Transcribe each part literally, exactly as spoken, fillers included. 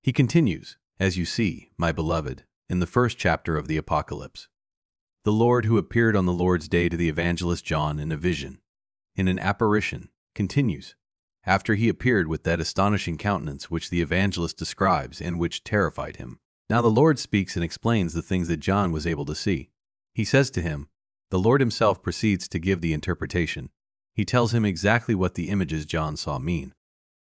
He continues, as you see, my beloved, in the first chapter of the Apocalypse. The Lord who appeared on the Lord's day to the evangelist John in a vision, in an apparition, continues, after he appeared with that astonishing countenance which the evangelist describes and which terrified him. Now the Lord speaks and explains the things that John was able to see. He says to him, the Lord himself proceeds to give the interpretation. He tells him exactly what the images John saw mean.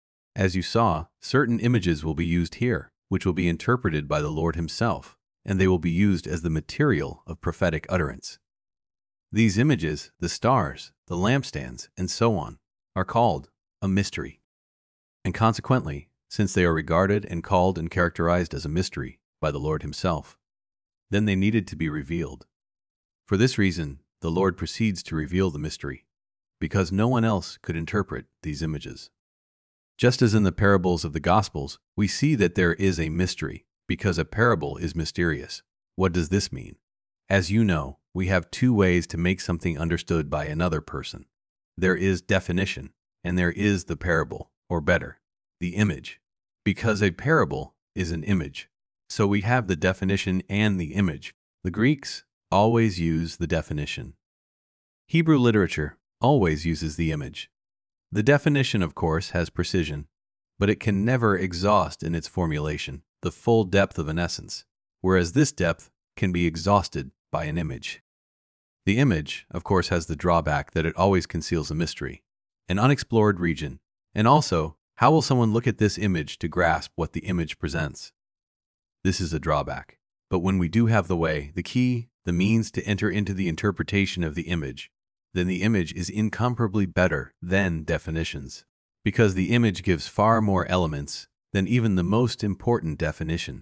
As you saw, certain images will be used here, which will be interpreted by the Lord himself, and they will be used as the material of prophetic utterance. These images, the stars, the lampstands, and so on, are called a mystery. And consequently, since they are regarded and called and characterized as a mystery by the Lord himself, then they needed to be revealed. For this reason, the Lord proceeds to reveal the mystery, because no one else could interpret these images. Just as in the parables of the Gospels, we see that there is a mystery, because a parable is mysterious. What does this mean? As you know, we have two ways to make something understood by another person. There is definition, and there is the parable, or better, the image. Because a parable is an image, so we have the definition and the image. The Greeks always use the definition. Hebrew literature always uses the image. The definition, of course, has precision, but it can never exhaust in its formulation the full depth of an essence, whereas this depth can be exhausted by an image. The image, of course, has the drawback that it always conceals a mystery, an unexplored region, and also, how will someone look at this image to grasp what the image presents? This is a drawback. But when we do have the way, the key, the means to enter into the interpretation of the image, then the image is incomparably better than definitions, because the image gives far more elements than even the most important definition.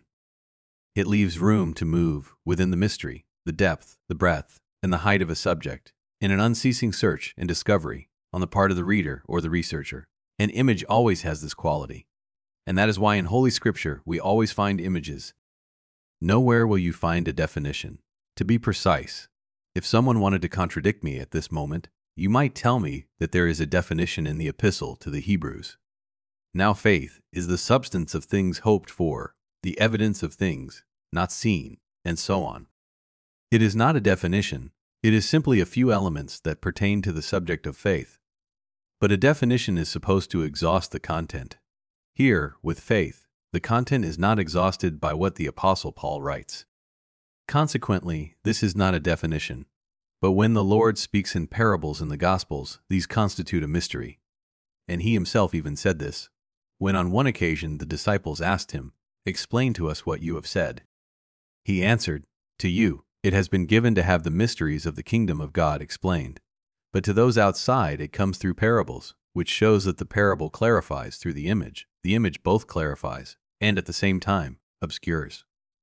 It leaves room to move within the mystery, the depth, the breadth, and the height of a subject, in an unceasing search and discovery on the part of the reader or the researcher. An image always has this quality, and that is why in Holy Scripture we always find images. Nowhere will you find a definition. To be precise, if someone wanted to contradict me at this moment, you might tell me that there is a definition in the epistle to the Hebrews. Now faith is the substance of things hoped for, the evidence of things not seen, and so on. It is not a definition, it is simply a few elements that pertain to the subject of faith. But a definition is supposed to exhaust the content. Here, with faith, the content is not exhausted by what the Apostle Paul writes. Consequently, this is not a definition. But when the Lord speaks in parables in the Gospels, these constitute a mystery. And he himself even said this, when on one occasion the disciples asked him, "Explain to us what you have said." He answered, "To you, it has been given to have the mysteries of the kingdom of God explained. But to those outside it comes through parables, which shows that the parable clarifies through the image. The image both clarifies, and at the same time, obscures.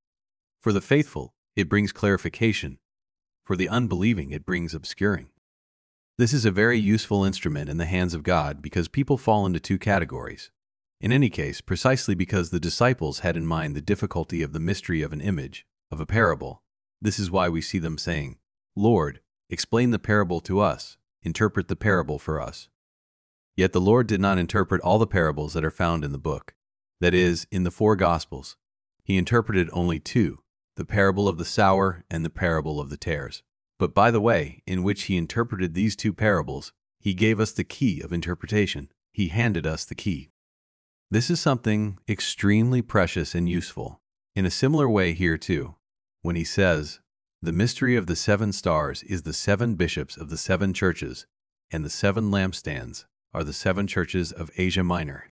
For the faithful, it brings clarification. For the unbelieving, it brings obscuring. This is a very useful instrument in the hands of God because people fall into two categories. In any case, precisely because the disciples had in mind the difficulty of the mystery of an image, of a parable, this is why we see them saying, "Lord, explain the parable to us, interpret the parable for us." Yet the Lord did not interpret all the parables that are found in the book. That is, in the four Gospels. He interpreted only two, the parable of the sower and the parable of the tares. But by the way in which he interpreted these two parables, he gave us the key of interpretation. He handed us the key. This is something extremely precious and useful. In a similar way here too, when he says, "The mystery of the seven stars is the seven bishops of the seven churches, and the seven lampstands are the seven churches of Asia Minor."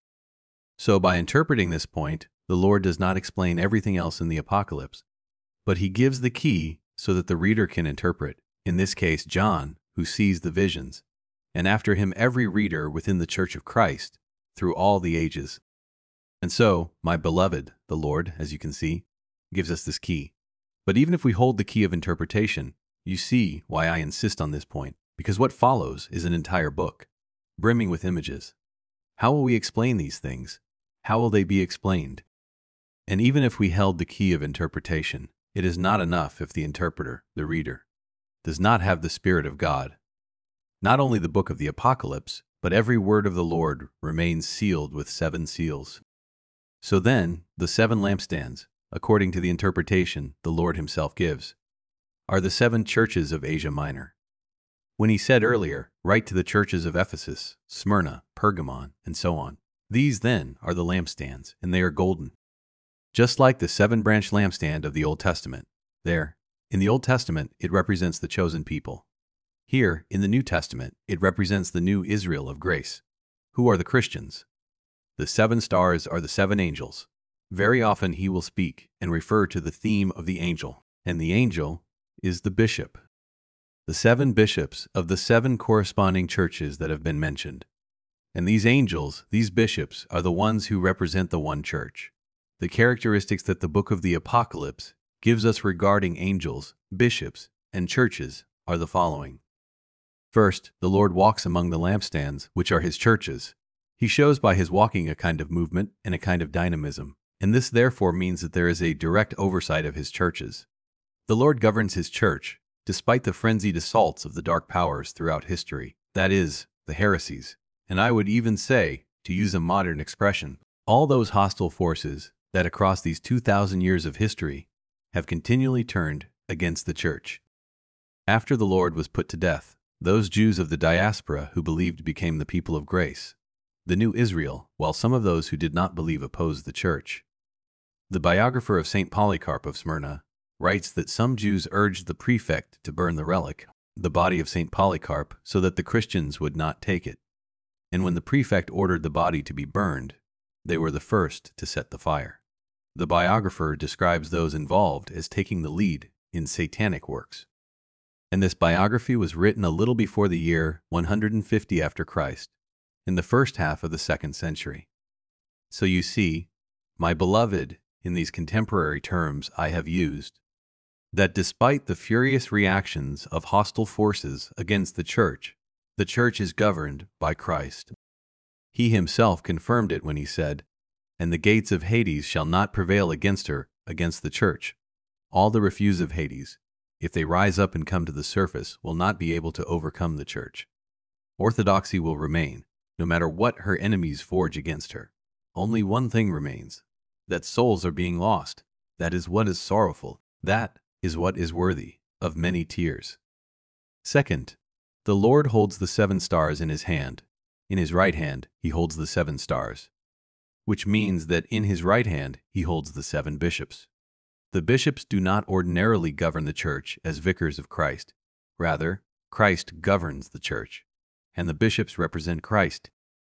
So by interpreting this point, the Lord does not explain everything else in the Apocalypse, but he gives the key so that the reader can interpret, in this case John, who sees the visions, and after him every reader within the Church of Christ, through all the ages. And so, my beloved, the Lord, as you can see, gives us this key. But even if we hold the key of interpretation, you see why I insist on this point, because what follows is an entire book, brimming with images. How will we explain these things? How will they be explained? And even if we held the key of interpretation, it is not enough if the interpreter, the reader, does not have the Spirit of God. Not only the book of the Apocalypse, but every word of the Lord remains sealed with seven seals. So then, the seven lampstands, according to the interpretation the Lord himself gives, are the seven churches of Asia Minor. When he said earlier, write to the churches of Ephesus, Smyrna, Pergamon, and so on, these then are the lampstands, and they are golden. Just like the seven-branch lampstand of the Old Testament. There, in the Old Testament, it represents the chosen people. Here, in the New Testament, it represents the new Israel of grace. Who are the Christians? The seven stars are the seven angels. Very often he will speak and refer to the theme of the angel, and the angel is the bishop. The seven bishops of the seven corresponding churches that have been mentioned. And these angels, these bishops, are the ones who represent the one church. The characteristics that the book of the Apocalypse gives us regarding angels, bishops, and churches are the following. First, the Lord walks among the lampstands, which are his churches. He shows by his walking a kind of movement and a kind of dynamism, and this therefore means that there is a direct oversight of his churches. The Lord governs his church, despite the frenzied assaults of the dark powers throughout history, that is, the heresies, and I would even say, to use a modern expression, all those hostile forces that across these two thousand years of history have continually turned against the church. After the Lord was put to death, those Jews of the diaspora who believed became the people of grace, the new Israel, while some of those who did not believe opposed the church. The biographer of Saint Polycarp of Smyrna writes that some Jews urged the prefect to burn the relic, the body of Saint Polycarp, so that the Christians would not take it. And when the prefect ordered the body to be burned, they were the first to set the fire. The biographer describes those involved as taking the lead in satanic works. And this biography was written a little before the year one hundred fifty after Christ, in the first half of the second century. So you see, my beloved, in these contemporary terms I have used, that despite the furious reactions of hostile forces against the church, the church is governed by Christ. He himself confirmed it when he said, "And the gates of Hades shall not prevail against her, against the church. All the refuse of Hades, if they rise up and come to the surface, will not be able to overcome the church. Orthodoxy will remain, no matter what her enemies forge against her. Only one thing remains, that souls are being lost. That is what is sorrowful. That is what is worthy of many tears." Second, the Lord holds the seven stars in his hand. In his right hand, he holds the seven stars, which means that in his right hand, he holds the seven bishops. The bishops do not ordinarily govern the church as vicars of Christ. Rather, Christ governs the church, and the bishops represent Christ.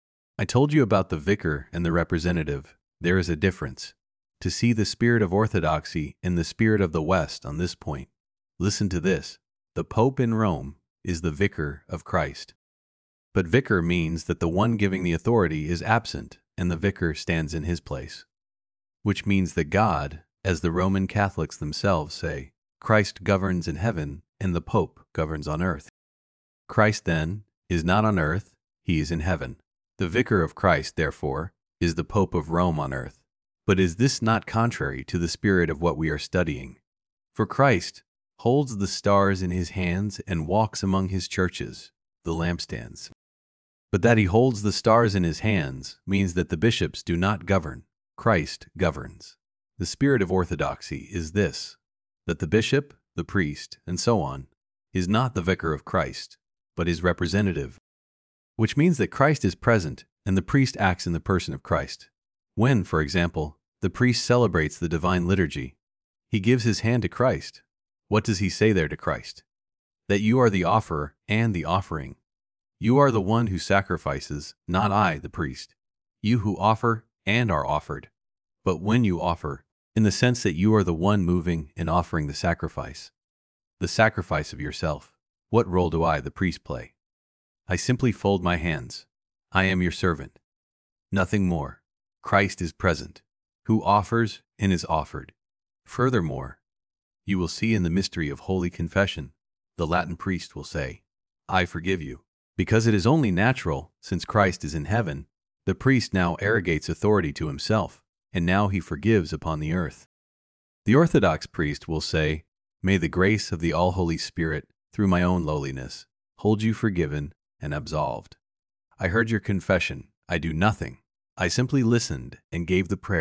I told you about the vicar and the representative. There is a difference. To see the spirit of orthodoxy and the spirit of the West on this point, listen to this. The Pope in Rome is the vicar of Christ. But vicar means that the one giving the authority is absent and the vicar stands in his place. Which means that God, as the Roman Catholics themselves say, Christ governs in heaven and the Pope governs on earth. Christ, then, is not on earth, he is in heaven. The vicar of Christ, therefore, is the Pope of Rome on earth. But is this not contrary to the spirit of what we are studying? For Christ holds the stars in his hands and walks among his churches, the lampstands. But that he holds the stars in his hands means that the bishops do not govern. Christ governs. The spirit of orthodoxy is this, that the bishop, the priest, and so on, is not the vicar of Christ, but his representative, which means that Christ is present and the priest acts in the person of Christ. When, for example, the priest celebrates the divine liturgy, he gives his hand to Christ. What does he say there to Christ? That you are the offerer and the offering. You are the one who sacrifices, not I, the priest. You who offer and are offered. But when you offer, in the sense that you are the one moving and offering the sacrifice, the sacrifice of yourself, what role do I, the priest, play? I simply fold my hands. I am your servant. Nothing more. Christ is present, who offers and is offered. Furthermore, you will see in the mystery of Holy Confession, the Latin priest will say, I forgive you. Because it is only natural, since Christ is in heaven, the priest now arrogates authority to himself, and now he forgives upon the earth. The Orthodox priest will say, May the grace of the All-Holy Spirit, through my own lowliness, hold you forgiven and absolved. I heard your confession. I do nothing. I simply listened and gave the prayer.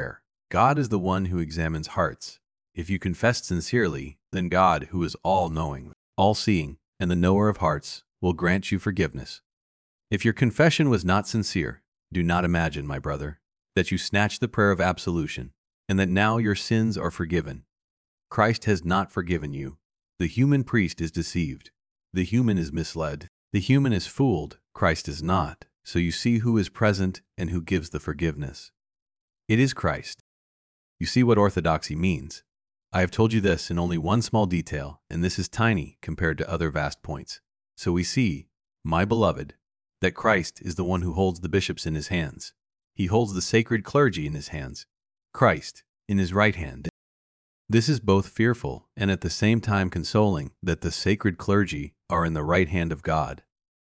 God is the one who examines hearts. If you confess sincerely, then God, who is all-knowing, all-seeing, and the knower of hearts, will grant you forgiveness. If your confession was not sincere, do not imagine, my brother, that you snatched the prayer of absolution, and that now your sins are forgiven. Christ has not forgiven you. The human priest is deceived. The human is misled. The human is fooled. Christ is not. So you see who is present and who gives the forgiveness. It is Christ. You see what orthodoxy means. I have told you this in only one small detail, and this is tiny compared to other vast points. So we see, my beloved, that Christ is the one who holds the bishops in his hands. He holds the sacred clergy in his hands. Christ in his right hand. This is both fearful and at the same time consoling that the sacred clergy are in the right hand of God.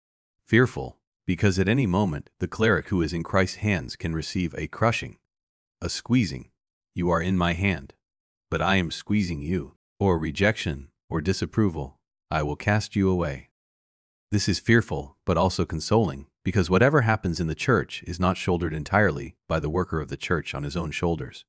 Fearful, because at any moment the cleric who is in Christ's hands can receive a crushing, a squeezing. You are in my hand, but I am squeezing you. Or rejection, or disapproval. I will cast you away. This is fearful, but also consoling, because whatever happens in the church is not shouldered entirely by the worker of the church on his own shoulders.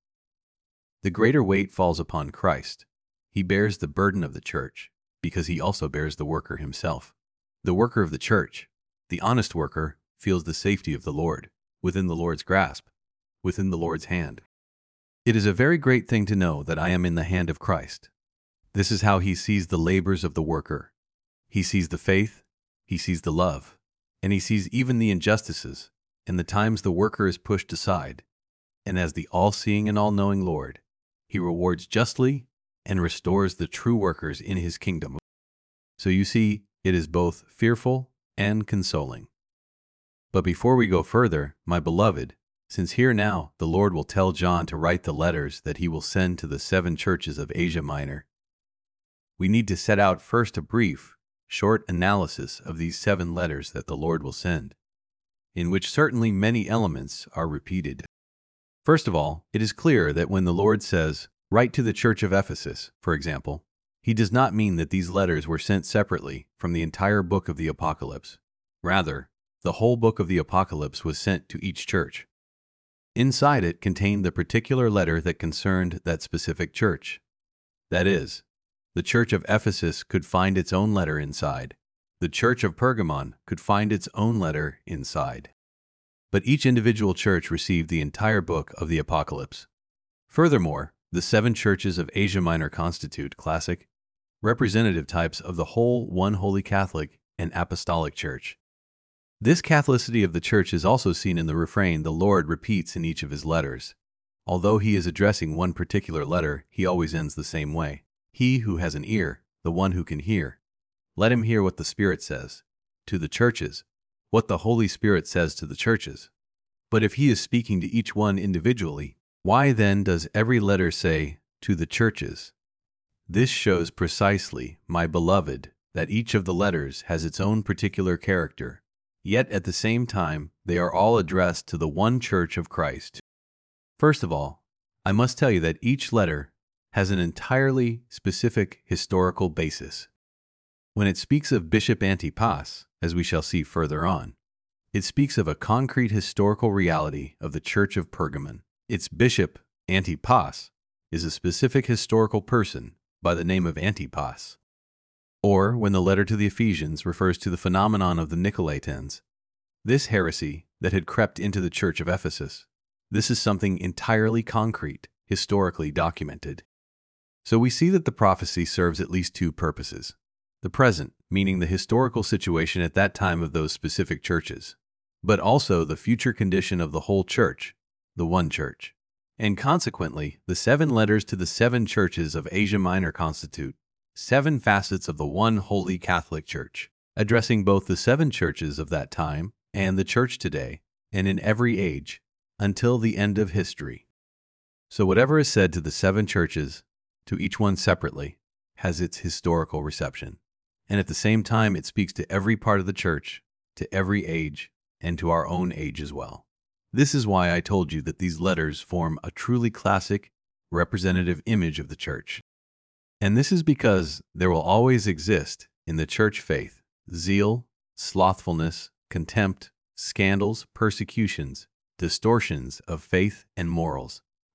The greater weight falls upon Christ. He bears the burden of the church, because he also bears the worker himself. The worker of the church, the honest worker, feels the safety of the Lord, within the Lord's grasp, within the Lord's hand. It is a very great thing to know that I am in the hand of Christ. This is how he sees the labors of the worker. He sees the faith, he sees the love, and he sees even the injustices, and the times the worker is pushed aside. And as the all-seeing and all-knowing Lord, he rewards justly and restores the true workers in his kingdom. So you see, it is both fearful and consoling. But before we go further, my beloved, since here now the Lord will tell John to write the letters that he will send to the seven churches of Asia Minor, we need to set out first a brief, short analysis of these seven letters that the Lord will send, in which certainly many elements are repeated. First of all, it is clear that when the Lord says, "Write to the church of Ephesus," for example, he does not mean that these letters were sent separately from the entire book of the Apocalypse. Rather, the whole book of the Apocalypse was sent to each church. Inside it contained the particular letter that concerned that specific church. That is, the church of Ephesus could find its own letter inside. The church of Pergamon could find its own letter inside. But each individual church received the entire book of the Apocalypse. Furthermore, the seven churches of Asia Minor constitute classic, representative types of the whole one holy Catholic and Apostolic Church. This Catholicity of the Church is also seen in the refrain the Lord repeats in each of his letters. Although he is addressing one particular letter, he always ends the same way. He who has an ear, the one who can hear, let him hear what the Spirit says to the churches, what the Holy Spirit says to the churches. But if he is speaking to each one individually, why then does every letter say, to the churches? This shows precisely, my beloved, that each of the letters has its own particular character, yet at the same time they are all addressed to the one church of Christ. First of all, I must tell you that each letter has an entirely specific historical basis. When it speaks of Bishop Antipas, as we shall see further on, it speaks of a concrete historical reality of the Church of Pergamon. Its bishop, Antipas, is a specific historical person by the name of Antipas. Or when the letter to the Ephesians refers to the phenomenon of the Nicolaitans, this heresy that had crept into the Church of Ephesus, this is something entirely concrete, historically documented. So we see that the prophecy serves at least two purposes. The present, meaning the historical situation at that time of those specific churches, but also the future condition of the whole church, the one church. And consequently, the seven letters to the seven churches of Asia Minor constitute seven facets of the one holy Catholic Church, addressing both the seven churches of that time and the church today, and in every age, until the end of history. So whatever is said to the seven churches, to each one separately, has its historical reception. And at the same time, it speaks to every part of the church, to every age, and to our own age as well. This is why I told you that these letters form a truly classic, representative image of the church. And this is because there will always exist in the church faith zeal, slothfulness, contempt, scandals, persecutions, distortions of faith and morals.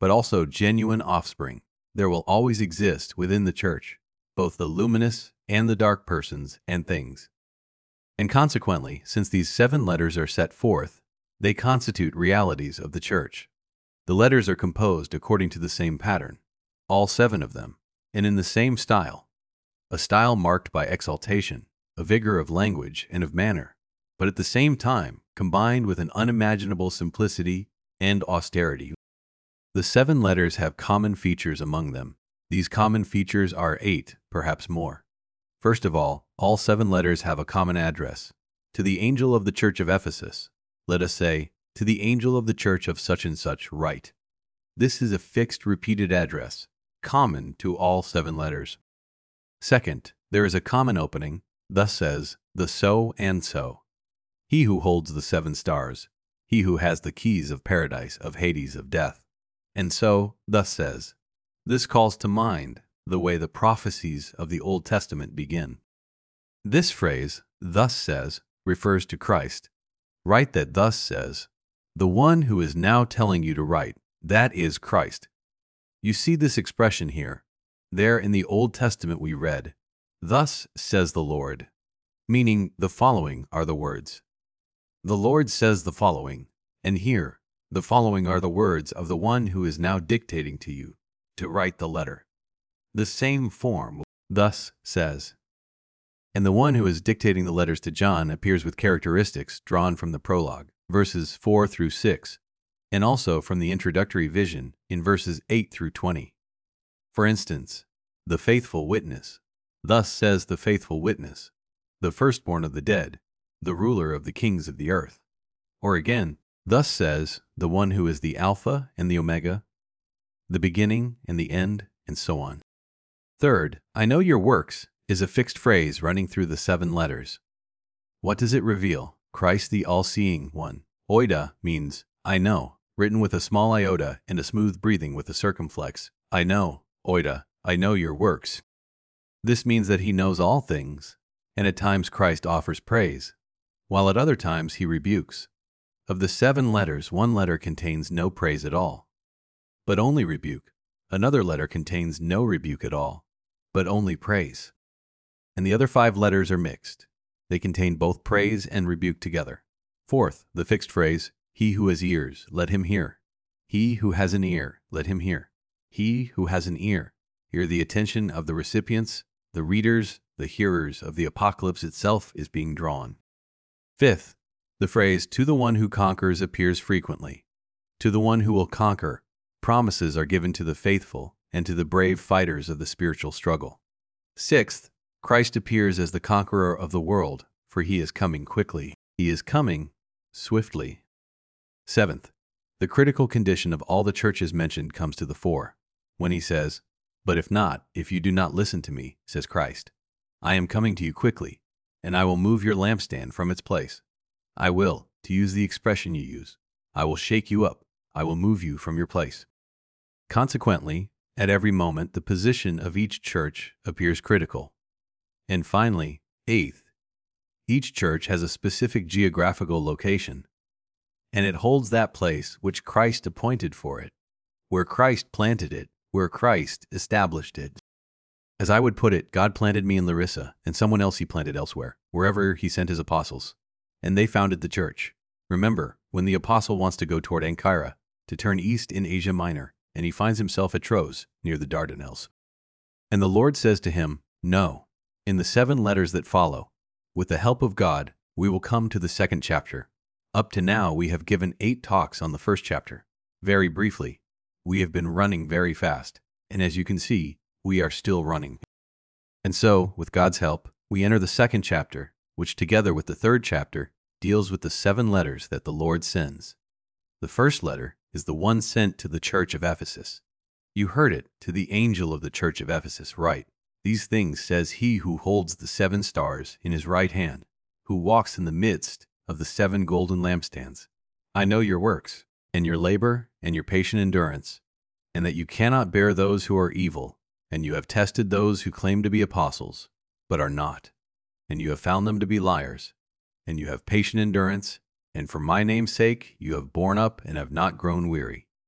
but also genuine offspring. There will always exist within the church both the luminous and the dark persons and things. And consequently, since these seven letters are set forth, they constitute realities of the church. The letters are composed according to the same pattern, all seven of them, and in the same style, a style marked by exaltation, a vigor of language and of manner, but at the same time combined with an unimaginable simplicity and austerity. The seven letters have common features among them. These common features are eight, perhaps more. First of all, all seven letters have a common address. To the angel of the church of Ephesus, let us say, to the angel of the church of such and such write. This is a fixed, repeated address, common to all seven letters. Second, there is a common opening, thus says, the so and so. He who holds the seven stars, he who has the keys of paradise, of Hades, of death. And so, thus says. This calls to mind the way the prophecies of the Old Testament begin. This phrase, thus says, refers to Christ. Write that thus says. The one who is now telling you to write, that is Christ. You see this expression here. There in the Old Testament we read, thus says the Lord, meaning the following are the words. The Lord says the following, and here, the following are the words of the one who is now dictating to you to write the letter. The same form, thus says. And the one who is dictating the letters to John appears with characteristics drawn from the prologue, verses four through six, and also from the introductory vision in verses eight through twenty. For instance, the faithful witness, thus says the faithful witness, the firstborn of the dead, the ruler of the kings of the earth. Or again, thus says the one who is the Alpha and the Omega, the beginning and the end, and so on. Third, I know your works is a fixed phrase running through the seven letters. What does it reveal? Christ the all-seeing one. Oida means I know, written with a small iota and a smooth breathing with a circumflex. I know, oida, I know your works. This means that he knows all things, and at times Christ offers praise, while at other times he rebukes. Of the seven letters, one letter contains no praise at all, but only rebuke. Another letter contains no rebuke at all, but only praise. And the other five letters are mixed. They contain both praise and rebuke together. Fourth, the fixed phrase, he who has ears, let him hear. He who has an ear, let him hear. He who has an ear. Here the attention of the recipients, the readers, the hearers of the apocalypse itself is being drawn. Fifth, the phrase, to the one who conquers appears frequently. To the one who will conquer, promises are given to the faithful and to the brave fighters of the spiritual struggle. Sixth, Christ appears as the conqueror of the world, for he is coming quickly. He is coming swiftly. Seventh, the critical condition of all the churches mentioned comes to the fore, when he says, but if not, if you do not listen to me, says Christ, I am coming to you quickly, and I will move your lampstand from its place. I will, to use the expression you use, I will shake you up, I will move you from your place. Consequently, at every moment the position of each church appears critical. And finally, eighth, each church has a specific geographical location, and it holds that place which Christ appointed for it, where Christ planted it, where Christ established it. As I would put it, God planted me in Larissa, and someone else he planted elsewhere, wherever he sent his apostles, and they founded the church. Remember, when the apostle wants to go toward Ankara, to turn east in Asia Minor, and he finds himself at Troas, near the Dardanelles. And the Lord says to him, no. In the seven letters that follow, with the help of God, we will come to the second chapter. Up to now, we have given eight talks on the first chapter. Very briefly, we have been running very fast, and as you can see, we are still running. And so, with God's help, we enter the second chapter, which together with the third chapter, deals with the seven letters that the Lord sends. The first letter is the one sent to the church of Ephesus. You heard it, to the angel of the church of Ephesus, write. These things says he who holds the seven stars in his right hand, who walks in the midst of the seven golden lampstands. I know your works, and your labor, and your patient endurance, and that you cannot bear those who are evil, and you have tested those who claim to be apostles, but are not, and you have found them to be liars, and you have patient endurance, and for my name's sake you have borne up and have not grown weary.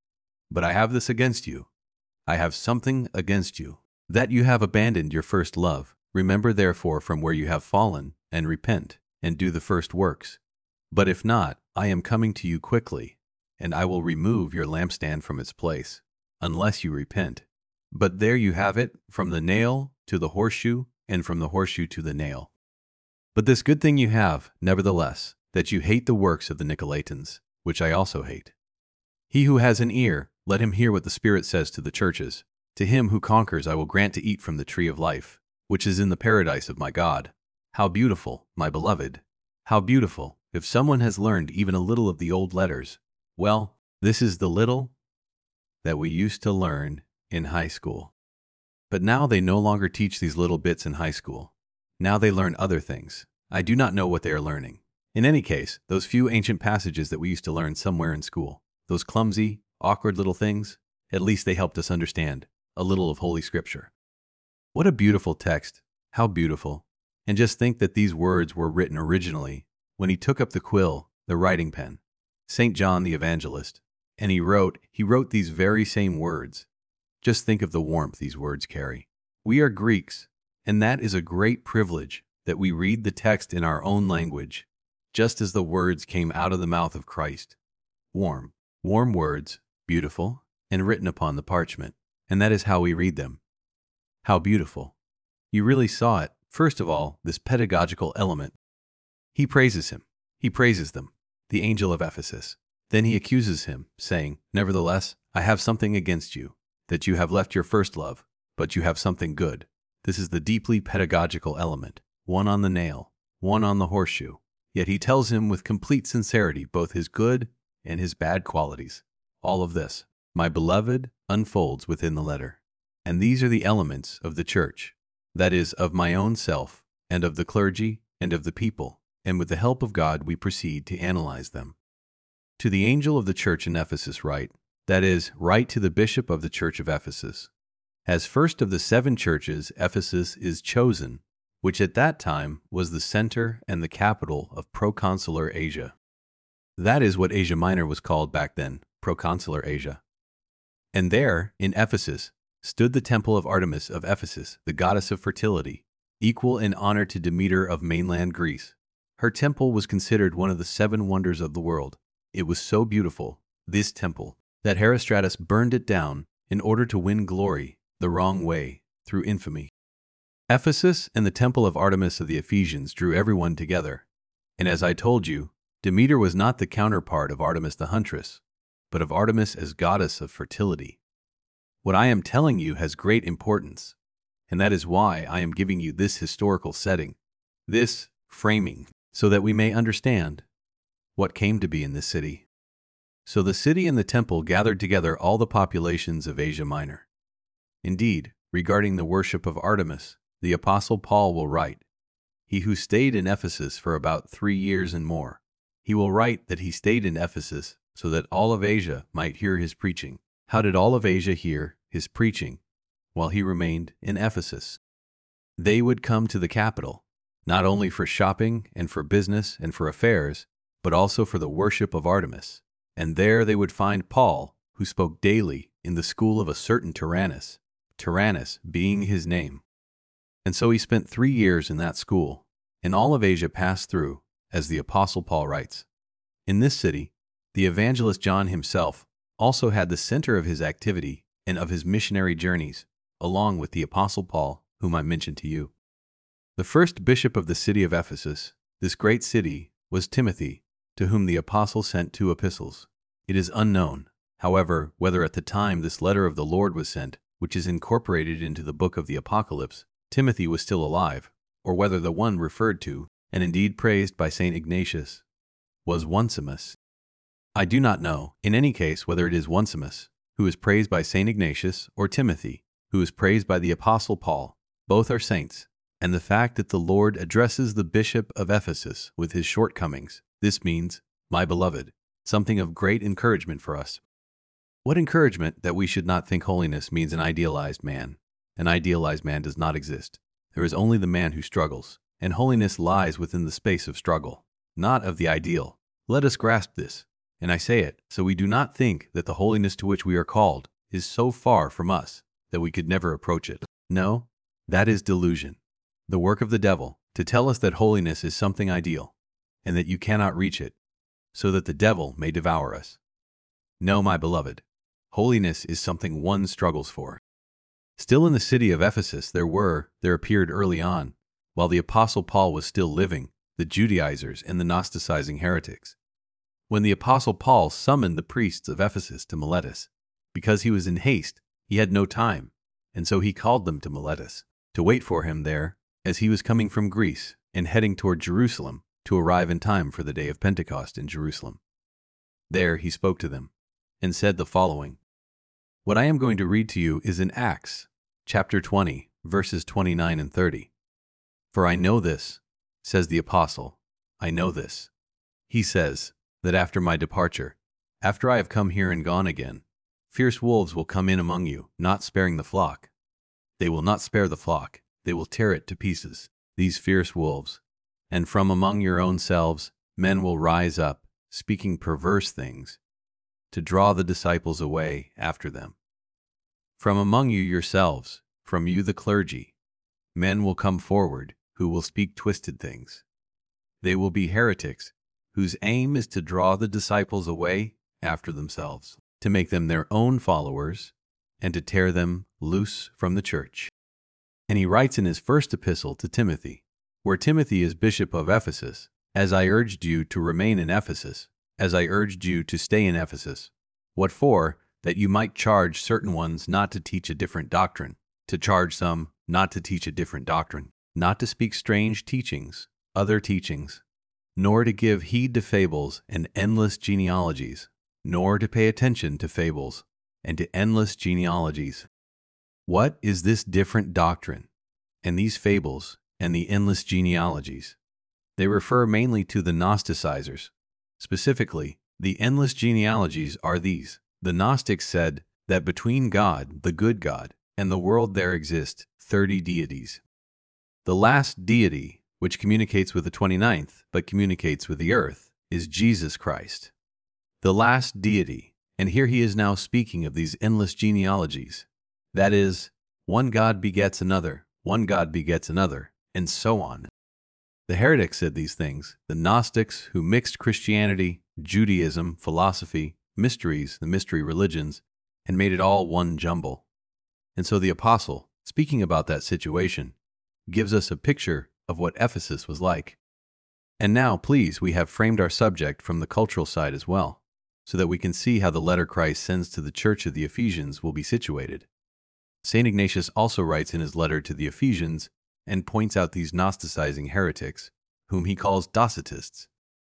But I have this against you. I have something against you, that you have abandoned your first love. Remember therefore from where you have fallen, and repent, and do the first works. But if not, I am coming to you quickly, and I will remove your lampstand from its place, unless you repent. But there you have it, from the nail to the horseshoe, and from the horseshoe to the nail. But this good thing you have, nevertheless, that you hate the works of the Nicolaitans, which I also hate. He who has an ear, let him hear what the Spirit says to the churches. To him who conquers I will grant to eat from the tree of life, which is in the paradise of my God. How beautiful, my beloved! How beautiful! If someone has learned even a little of the old letters, well, this is the little that we used to learn in high school. But now they no longer teach these little bits in high school. Now they learn other things. I do not know what they are learning. In any case, those few ancient passages that we used to learn somewhere in school, those clumsy, awkward little things, at least they helped us understand a little of Holy Scripture. What a beautiful text. How beautiful. And just think that these words were written originally when he took up the quill, the writing pen, Saint John the Evangelist, and he wrote, he wrote these very same words. Just think of the warmth these words carry. We are Greeks, and that is a great privilege that we read the text in our own language, just as the words came out of the mouth of Christ. Warm, warm words, beautiful, and written upon the parchment, and that is how we read them. How beautiful. You really saw it, first of all, this pedagogical element. He praises him. He praises them, the angel of Ephesus. Then he accuses him, saying, Nevertheless, I have something against you, that you have left your first love, but you have something good. This is the deeply pedagogical element, one on the nail, one on the horseshoe. Yet he tells him with complete sincerity both his good and his bad qualities. All of this, my beloved, unfolds within the letter. And these are the elements of the church, that is, of my own self, and of the clergy, and of the people, and with the help of God we proceed to analyze them. To the angel of the church in Ephesus write, that is, write to the bishop of the church of Ephesus. As first of the seven churches, Ephesus is chosen, which at that time was the center and the capital of proconsular Asia. That is what Asia Minor was called back then, proconsular Asia. And there, in Ephesus, stood the temple of Artemis of Ephesus, the goddess of fertility, equal in honor to Demeter of mainland Greece. Her temple was considered one of the seven wonders of the world. It was so beautiful, this temple, that Herostratus burned it down in order to win glory the wrong way, through infamy. Ephesus and the temple of Artemis of the Ephesians drew everyone together. And as I told you, Demeter was not the counterpart of Artemis the huntress, but of Artemis as goddess of fertility. What I am telling you has great importance, and that is why I am giving you this historical setting, this framing, so that we may understand what came to be in this city. So the city and the temple gathered together all the populations of Asia Minor. Indeed, regarding the worship of Artemis, the Apostle Paul will write, he who stayed in Ephesus for about three years and more, he will write that he stayed in Ephesus so that all of Asia might hear his preaching. How did all of Asia hear his preaching? While he remained in Ephesus. They would come to the capital, not only for shopping and for business and for affairs, but also for the worship of Artemis. And there they would find Paul, who spoke daily in the school of a certain Tyrannus, Tyrannus being his name. And so he spent three years in that school, and all of Asia passed through, as the Apostle Paul writes. In this city, the evangelist John himself also had the center of his activity and of his missionary journeys, along with the Apostle Paul, whom I mentioned to you. The first bishop of the city of Ephesus, this great city, was Timothy, to whom the apostle sent two epistles. It is unknown, however, whether at the time this letter of the Lord was sent, which is incorporated into the book of the Apocalypse, Timothy was still alive, or whether the one referred to, and indeed praised by Saint Ignatius, was Onesimus. I do not know, in any case, whether it is Onesimus, who is praised by Saint Ignatius, or Timothy, who is praised by the Apostle Paul. Both are saints, and the fact that the Lord addresses the bishop of Ephesus with his shortcomings, this means, my beloved, something of great encouragement for us. What encouragement that we should not think holiness means an idealized man. An idealized man does not exist. There is only the man who struggles, and holiness lies within the space of struggle, not of the ideal. Let us grasp this. And I say it, so we do not think that the holiness to which we are called is so far from us that we could never approach it. No, that is delusion, the work of the devil, to tell us that holiness is something ideal, and that you cannot reach it, so that the devil may devour us. No, my beloved, holiness is something one struggles for. Still in the city of Ephesus there were, there appeared early on, while the Apostle Paul was still living, the Judaizers and the Gnosticizing heretics. When the Apostle Paul summoned the priests of Ephesus to Miletus, because he was in haste, he had no time, and so he called them to Miletus, to wait for him there, as he was coming from Greece and heading toward Jerusalem to arrive in time for the day of Pentecost in Jerusalem. There he spoke to them, and said the following. What I am going to read to you is in Acts, chapter twenty, verses twenty-nine and thirty. For I know this, says the apostle, I know this. He says, that after my departure, after I have come here and gone again, fierce wolves will come in among you, not sparing the flock. They will not spare the flock, they will tear it to pieces, these fierce wolves. And from among your own selves, men will rise up, speaking perverse things, to draw the disciples away after them. From among you yourselves, from you the clergy, men will come forward, who will speak twisted things. They will be heretics, whose aim is to draw the disciples away after themselves, to make them their own followers, and to tear them loose from the church. And he writes in his first epistle to Timothy, where Timothy is bishop of Ephesus, as I urged you to remain in Ephesus, as I urged you to stay in Ephesus. What for? That you might charge certain ones not to teach a different doctrine, to charge some not to teach a different doctrine, not to speak strange teachings, other teachings, nor to give heed to fables and endless genealogies, nor to pay attention to fables and to endless genealogies. What is this different doctrine, and these fables, and the endless genealogies? They refer mainly to the Gnosticizers. Specifically, the endless genealogies are these. The Gnostics said that between God, the good God, and the world there exist thirty deities. The last deity, which communicates with the twenty-ninth, but communicates with the earth, is Jesus Christ. The last deity, and here he is now speaking of these endless genealogies. That is, one God begets another, one God begets another, and so on. The heretics said these things, the Gnostics who mixed Christianity, Judaism, philosophy, mysteries, the mystery religions, and made it all one jumble. And so the apostle, speaking about that situation, gives us a picture of what Ephesus was like. And now, please, we have framed our subject from the cultural side as well, so that we can see how the letter Christ sends to the church of the Ephesians will be situated. Saint Ignatius also writes in his letter to the Ephesians and points out these Gnosticizing heretics, whom he calls Docetists.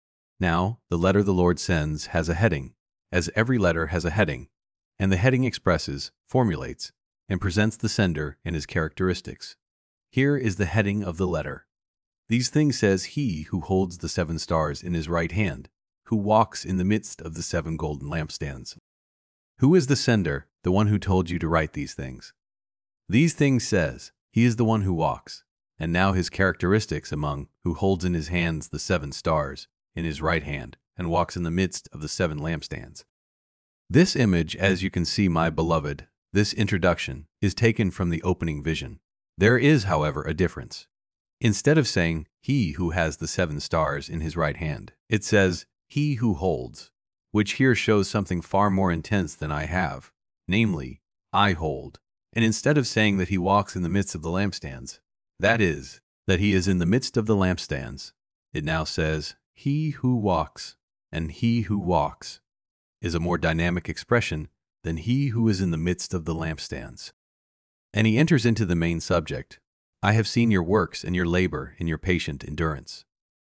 Now, the letter the Lord sends has a heading, as every letter has a heading, and the heading expresses, formulates, and presents the sender and his characteristics. Here is the heading of the letter. These things says he who holds the seven stars in his right hand, who walks in the midst of the seven golden lampstands. Who is the sender, the one who told you to write these things? These things says, he is the one who walks, and now his characteristics among who holds in his hands the seven stars, in his right hand, and walks in the midst of the seven lampstands. This image, as you can see, my beloved, this introduction, is taken from the opening vision. There is, however, a difference. Instead of saying, he who has the seven stars in his right hand, it says, he who holds, which here shows something far more intense than I have, namely, I hold. And instead of saying that he walks in the midst of the lampstands, that is, that he is in the midst of the lampstands, it now says, he who walks, and he who walks is a more dynamic expression than he who is in the midst of the lampstands. And he enters into the main subject. I have seen your works and your labor and your patient endurance.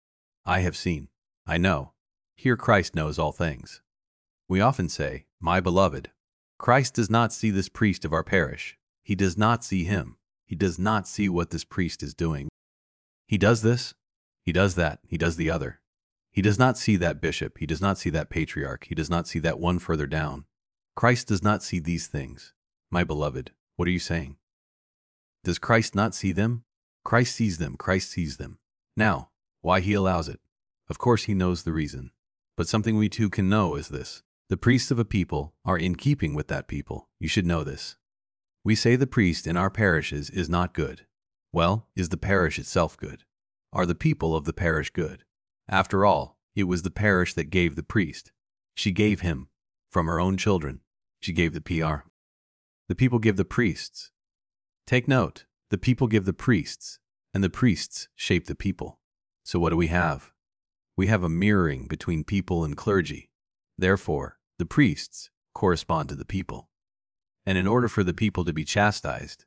I have seen. I know. Here Christ knows all things. We often say, my beloved. Christ does not see this priest of our parish. He does not see him. He does not see what this priest is doing. He does this. He does that. He does the other. He does not see that bishop. He does not see that patriarch. He does not see that one further down. Christ does not see these things. My beloved, what are you saying? Does Christ not see them? Christ sees them. Christ sees them. Now, why he allows it? Of course he knows the reason. But something we too can know is this. The priests of a people are in keeping with that people. You should know this. We say the priest in our parishes is not good. Well, is the parish itself good? Are the people of the parish good? After all, it was the parish that gave the priest. She gave him. From her own children, she gave the P R. The people give the priests. Take note, the people give the priests, and the priests shape the people. So what do we have? We have a mirroring between people and clergy. Therefore, the priests correspond to the people. And in order for the people to be chastised,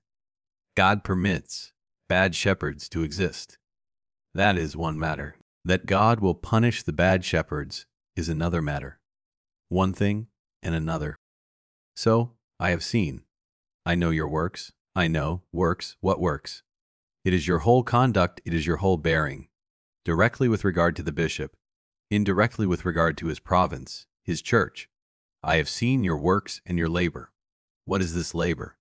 God permits bad shepherds to exist. That is one matter. That God will punish the bad shepherds is another matter. One thing and another. So, I have seen. I know your works. I know, works, what works? It is your whole conduct, it is your whole bearing. Directly with regard to the bishop, indirectly with regard to his province, his church. I have seen your works and your labor. What is this labor?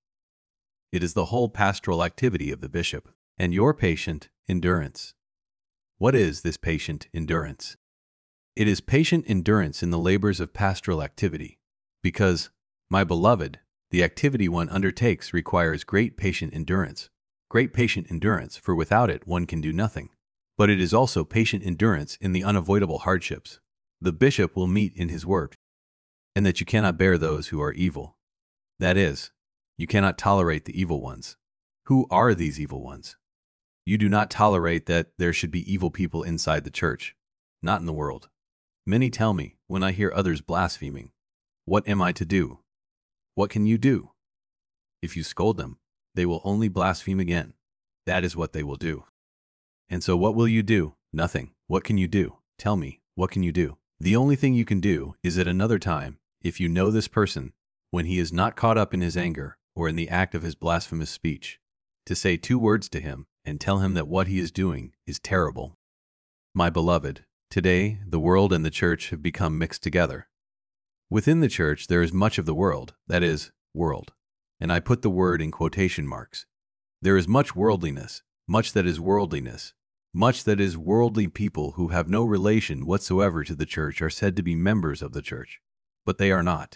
It is the whole pastoral activity of the bishop, and your patient endurance. What is this patient endurance? It is patient endurance in the labors of pastoral activity, because, my beloved, the activity one undertakes requires great patient endurance. Great patient endurance, for without it one can do nothing. But it is also patient endurance in the unavoidable hardships the bishop will meet in his work, and that you cannot bear those who are evil. That is, you cannot tolerate the evil ones. Who are these evil ones? You do not tolerate that there should be evil people inside the church, not in the world. Many tell me, when I hear others blaspheming, what am I to do? What can you do? If you scold them, they will only blaspheme again. That is what they will do. And so what will you do? Nothing. What can you do? Tell me, what can you do? The only thing you can do is at another time, if you know this person, when he is not caught up in his anger or in the act of his blasphemous speech, to say two words to him and tell him that what he is doing is terrible. My beloved, today the world and the church have become mixed together. Within the church there is much of the world, that is, world, and I put the word in quotation marks. There is much worldliness, much that is worldliness, much that is worldly people who have no relation whatsoever to the church are said to be members of the church, but they are not.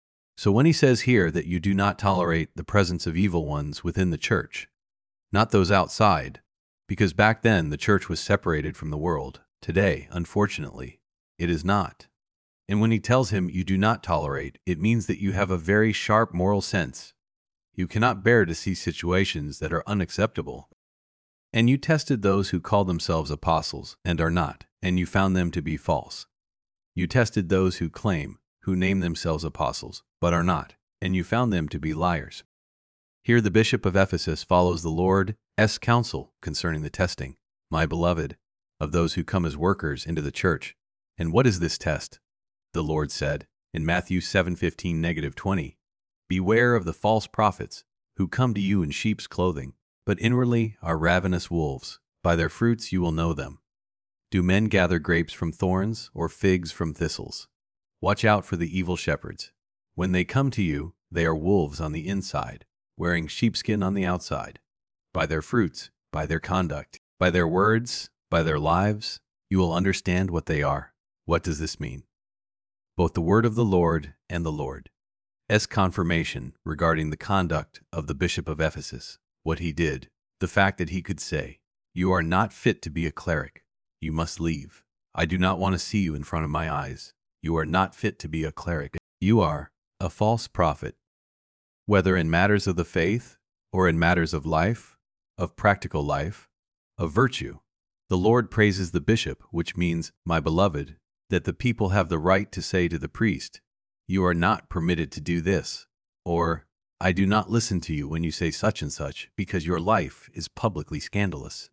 So when he says here that you do not tolerate the presence of evil ones within the church, not those outside, because back then the church was separated from the world, today, unfortunately, it is not. And when he tells him you do not tolerate, it means that you have a very sharp moral sense. You cannot bear to see situations that are unacceptable. And you tested those who call themselves apostles and are not, and you found them to be false. You tested those who claim, who name themselves apostles, but are not, and you found them to be liars. Here the bishop of Ephesus follows the Lord's counsel concerning the testing, my beloved, of those who come as workers into the church. And what is this test? The Lord said, in Matthew seven fifteen, negative twenty, beware of the false prophets, who come to you in sheep's clothing, but inwardly are ravenous wolves. By their fruits you will know them. Do men gather grapes from thorns, or figs from thistles? Watch out for the evil shepherds. When they come to you, they are wolves on the inside, wearing sheepskin on the outside. By their fruits, by their conduct, by their words, by their lives, you will understand what they are. What does this mean? Both the word of the Lord and the Lord's confirmation regarding the conduct of the bishop of Ephesus, what he did, the fact that he could say, you are not fit to be a cleric. You must leave. I do not want to see you in front of my eyes. You are not fit to be a cleric. You are a false prophet. Whether in matters of the faith, or in matters of life, of practical life, of virtue, the Lord praises the bishop, which means, my beloved, that the people have the right to say to the priest, you are not permitted to do this, or, I do not listen to you when you say such and such, because your life is publicly scandalous.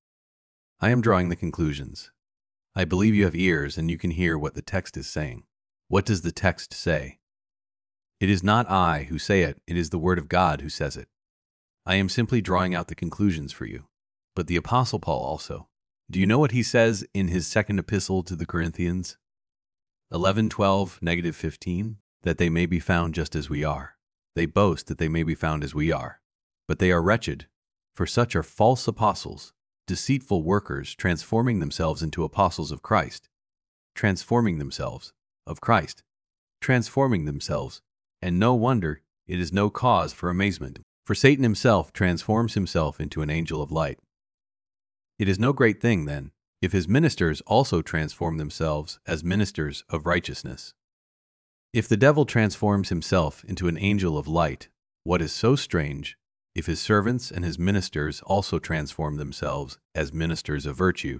I am drawing the conclusions. I believe you have ears and you can hear what the text is saying. What does the text say? It is not I who say it, it is the word of God who says it. I am simply drawing out the conclusions for you. But the Apostle Paul also. Do you know what he says in his second epistle to the Corinthians? eleven twelve, negative fifteen, that they may be found just as we are. They boast that they may be found as we are. But they are wretched, for such are false apostles, deceitful workers transforming themselves into apostles of Christ. Transforming themselves. of Christ, transforming themselves, and no wonder it is no cause for amazement, for Satan himself transforms himself into an angel of light. It is no great thing, then, if his ministers also transform themselves as ministers of righteousness. If the devil transforms himself into an angel of light, what is so strange if his servants and his ministers also transform themselves as ministers of virtue?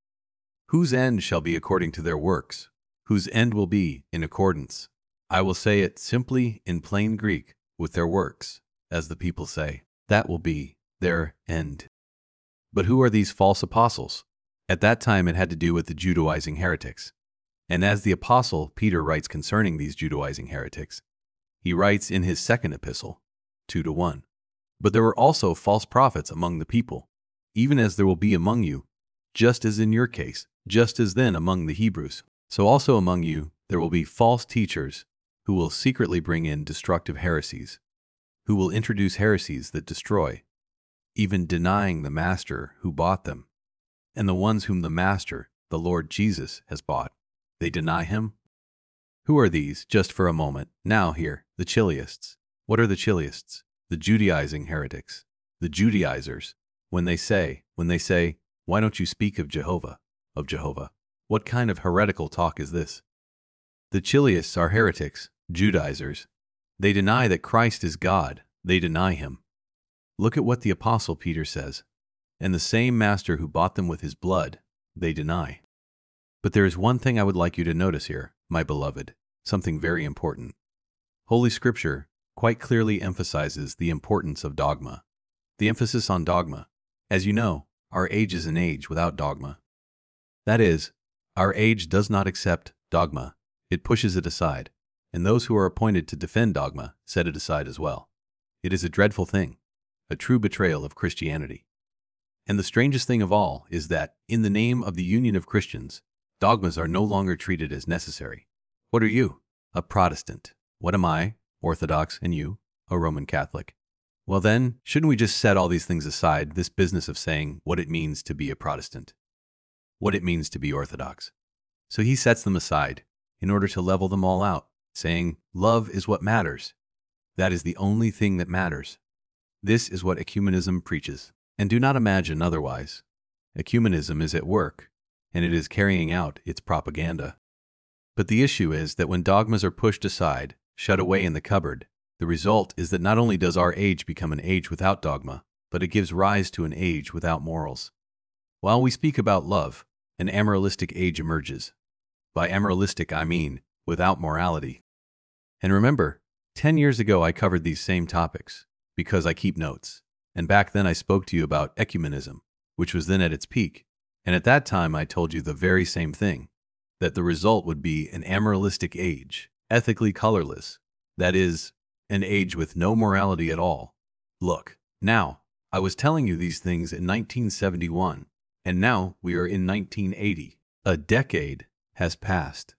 Whose end shall be according to their works, whose end will be in accordance, I will say it simply in plain Greek, with their works, as the people say, that will be their end. But who are these false apostles? At that time it had to do with the Judaizing heretics. And as the apostle Peter writes concerning these Judaizing heretics, he writes in his second epistle, two to one, but there were also false prophets among the people, even as there will be among you, just as in your case, just as then among the Hebrews, so also among you there will be false teachers who will secretly bring in destructive heresies, who will introduce heresies that destroy, even denying the master who bought them, and the ones whom the master, the Lord Jesus, has bought. They deny him? Who are these, just for a moment? Now here, the Chiliasts. What are the Chiliasts? The Judaizing heretics, the Judaizers. When they say, when they say, why don't you speak of Jehovah, of Jehovah? What kind of heretical talk is this? The Chiliasts are heretics, Judaizers. They deny that Christ is God. They deny him. Look at what the apostle Peter says. And the same master who bought them with his blood, they deny. But there is one thing I would like you to notice here, my beloved, something very important. Holy Scripture quite clearly emphasizes the importance of dogma. The emphasis on dogma. As you know, our age is an age without dogma. That is, our age does not accept dogma. It pushes it aside, and those who are appointed to defend dogma set it aside as well. It is a dreadful thing, a true betrayal of Christianity. And the strangest thing of all is that, in the name of the union of Christians, dogmas are no longer treated as necessary. What are you? A Protestant. What am I? Orthodox. And you? A Roman Catholic. Well then, shouldn't we just set all these things aside, this business of saying what it means to be a Protestant, what it means to be Orthodox? So he sets them aside in order to level them all out, saying, love is what matters. That is the only thing that matters. This is what ecumenism preaches. And do not imagine otherwise. Ecumenism is at work, and it is carrying out its propaganda. But the issue is that when dogmas are pushed aside, shut away in the cupboard, the result is that not only does our age become an age without dogma, but it gives rise to an age without morals. While we speak about love, an amoralistic age emerges. By amoralistic I mean without morality. And remember, ten years ago I covered these same topics, because I keep notes. And back then I spoke to you about ecumenism, which was then at its peak. And at that time I told you the very same thing, that the result would be an amoralistic age, ethically colorless, that is, an age with no morality at all. Look, now, I was telling you these things in nineteen seventy-one, and now we are in nineteen eighty. A decade has passed.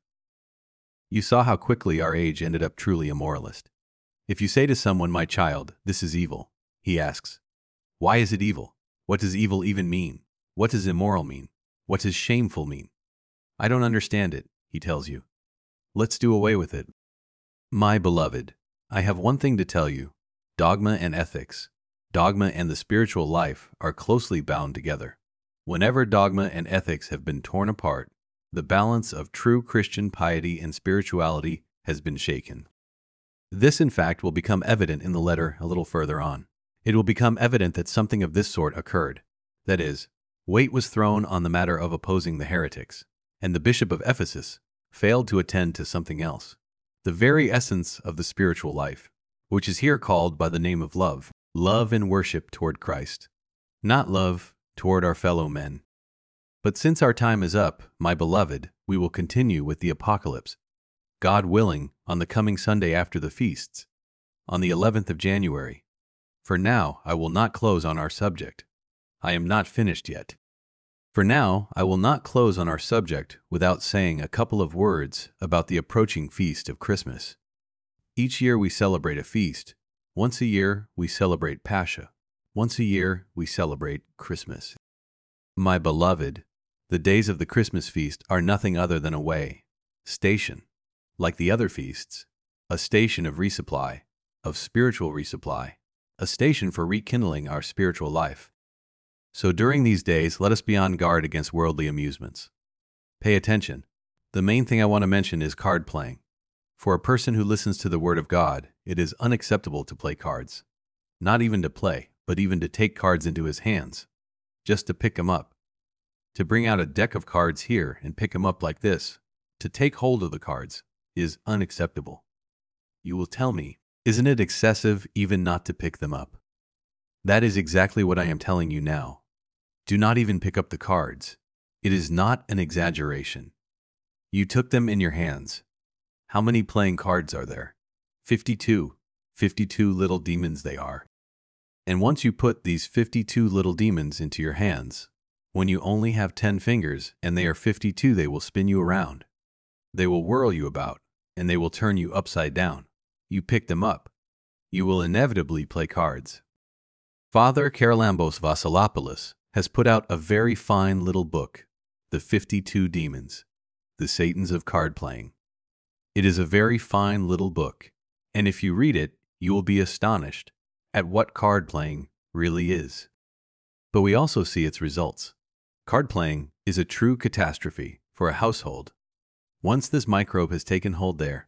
You saw how quickly our age ended up truly immoralist. If you say to someone, my child, this is evil, he asks, why is it evil? What does evil even mean? What does immoral mean? What does shameful mean? I don't understand it, he tells you. Let's do away with it. My beloved, I have one thing to tell you. Dogma and ethics, dogma and the spiritual life are closely bound together. Whenever dogma and ethics have been torn apart, the balance of true Christian piety and spirituality has been shaken. This, in fact, will become evident in the letter a little further on. It will become evident that something of this sort occurred. That is, weight was thrown on the matter of opposing the heretics, and the bishop of Ephesus failed to attend to something else, the very essence of the spiritual life, which is here called by the name of love, love and worship toward Christ, not love toward our fellow men. But since our time is up, my beloved, we will continue with the Apocalypse, God willing, on the coming Sunday after the feasts, on the eleventh of January. For now, I will not close on our subject. I am not finished yet. For now, I will not close on our subject without saying a couple of words about the approaching feast of Christmas. Each year we celebrate a feast. Once a year we celebrate Pascha. Once a year we celebrate Christmas. My beloved, the days of the Christmas feast are nothing other than a way, station, like the other feasts, a station of resupply, of spiritual resupply, a station for rekindling our spiritual life. So during these days, let us be on guard against worldly amusements. Pay attention. The main thing I want to mention is card playing. For a person who listens to the Word of God, it is unacceptable to play cards. Not even to play, but even to take cards into his hands. Just to pick them up. To bring out a deck of cards here and pick them up like this, to take hold of the cards, is unacceptable. You will tell me, isn't it excessive even not to pick them up? That is exactly what I am telling you now. Do not even pick up the cards. It is not an exaggeration. You took them in your hands. How many playing cards are there? fifty-two. fifty-two little demons they are. And once you put these fifty-two little demons into your hands, when you only have ten fingers and they are fifty-two, they will spin you around. They will whirl you about, and they will turn you upside down. You pick them up. You will inevitably play cards. Father Charalambos Vasilopoulos has put out a very fine little book, The fifty-two Demons, the Satans of Card Playing. It is a very fine little book, and if you read it, you will be astonished at what card playing really is. But we also see its results. Card playing is a true catastrophe for a household. Once this microbe has taken hold there,